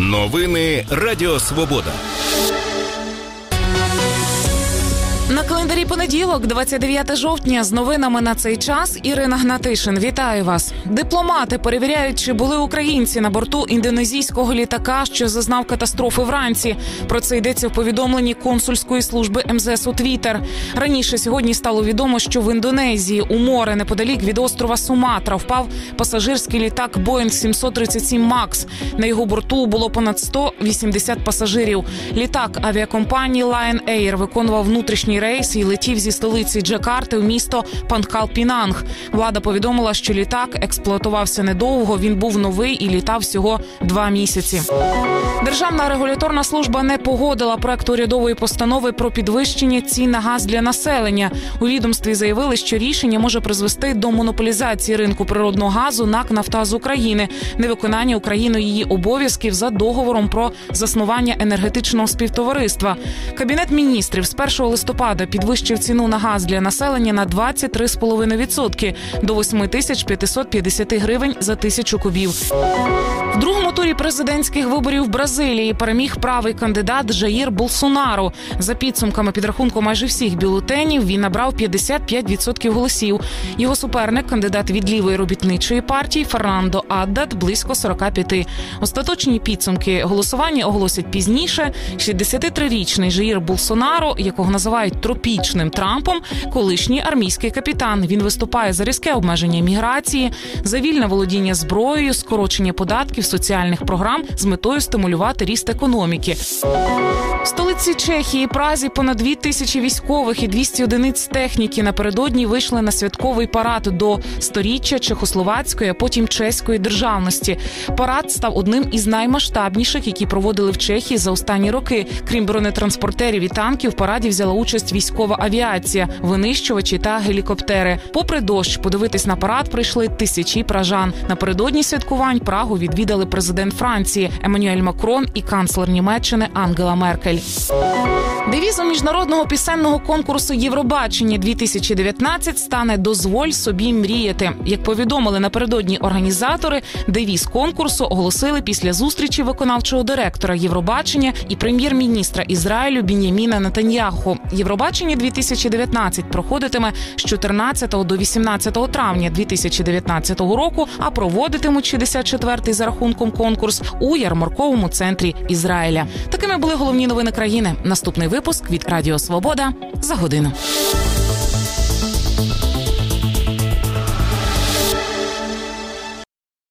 Новини Радіо Свобода. На календарі понеділок, 29 жовтня, з новинами на цей час Ірина Гнатишин. Вітаю вас. Дипломати перевіряють, чи були українці на борту індонезійського літака, що зазнав катастрофи вранці. Про це йдеться в повідомленні консульської служби МЗС у Твіттер. Раніше сьогодні стало відомо, що в Індонезії у море неподалік від острова Суматра впав пасажирський літак Boeing 737 MAX. На його борту було понад 180 пасажирів. Літак авіакомпанії Lion Air виконував внутрішній рейс і летів зі столиці Джакарти в місто Пангкал-Пінанг. Влада повідомила, що літак експлуатувався недовго, він був новий і літав всього 2 місяці. Державна регуляторна служба не погодила проект урядової постанови про підвищення цін на газ для населення. У відомстві заявили, що рішення може призвести до монополізації ринку природного газу НАК «Нафтогаз України», невиконання Україною її обов'язків за договором про заснування енергетичного співтовариства. Кабінет міністрів з 1 листопада підвищив ціну на газ для населення на 23,5% до 8550 гривень за 1000 кубів. В другому турі президентських виборів в Бразилії переміг правий кандидат Жаїр Болсонару. За підсумками підрахунку майже всіх бюлетенів він набрав 55% голосів. Його суперник, кандидат від лівої робітничої партії Фернандо Аддат, близько 45%. Остаточні підсумки голосування оголосять пізніше. 63-річний Жаїр Болсонару, якого називають тропічним Трампом, колишній армійський капітан. Він виступає за різке обмеження міграції, за вільне володіння зброєю, скорочення податків, соціальних програм з метою стимулювати ріст економіки. В столиці Чехії Празі понад 2000 військових і 200 одиниць техніки напередодні вийшли на святковий парад до 100-річчя чехословацької, а потім чеської державності. Парад став одним із наймасштабніших, які проводили в Чехії за останні роки. Крім бронетранспортерів і танків, в параді взяла участь військова авіація, винищувачі та гелікоптери. Попри дощ, подивитись на парад прийшли тисячі пражан. Напередодні святкувань Прагу відвідали президент Франції Еммануель Макрон і канцлер Німеччини Ангела Меркель. Девізом міжнародного пісенного конкурсу «Євробачення-2019» стане «Дозволь собі мріяти». Як повідомили напередодні організатори, девіз конкурсу оголосили після зустрічі виконавчого директора Євробачення і прем'єр-міністра Ізраїлю Бін'яміна Нетаньяху. «Євробачення-2019» проходитиме з 14 до 18 травня 2019 року, а проводитимуть 64-й за рахунком конкурс у ярмарковому центрі Ізраїля. Такими були головні новини країни. Наступний випуск від Радіо Свобода за годину.